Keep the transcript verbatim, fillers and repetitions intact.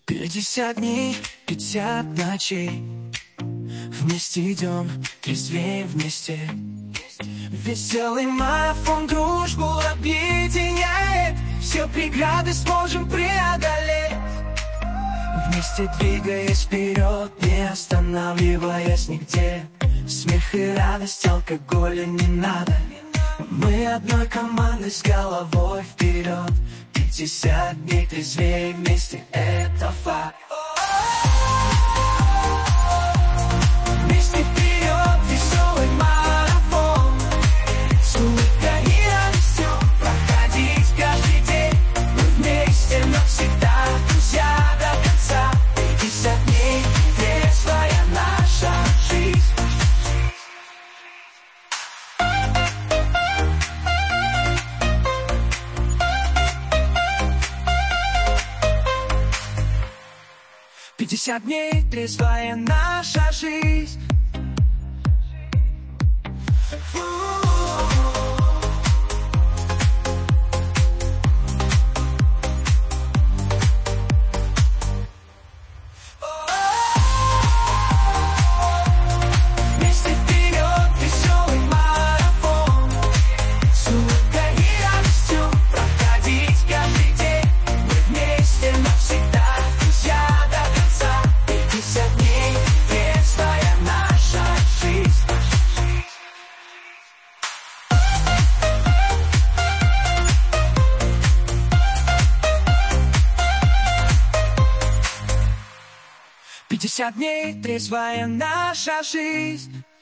Пятьдесят дней, пятьдесят ночей. Вместе идем, трезвее вместе. Веселый марафон дружбу объединяет. Все преграды сможем преодолеть. Вместе двигаясь вперед, не останавливаясь нигде. Смех и радость, алкоголя не надо. Мы одной командой с головой вперед. Пятьдесят дней трезвее вместе, это факт. Вместе вперед, веселый марафон. С улыбкой и радостью проходить каждый день. Мы вместе навсегда, друзья до конца. Пятьдесят дней, трезвая наша жизнь. Пятьдесят дней, трезвая наша жизнь. Вместе вперед, веселый марафон. С улыбкой и радостью проходить каждый день. Мы вместе навсегда, друзья до конца. Пятьдесят дней, трезвая наша жизнь. Пятьдесят дней, трезвая наша жизнь.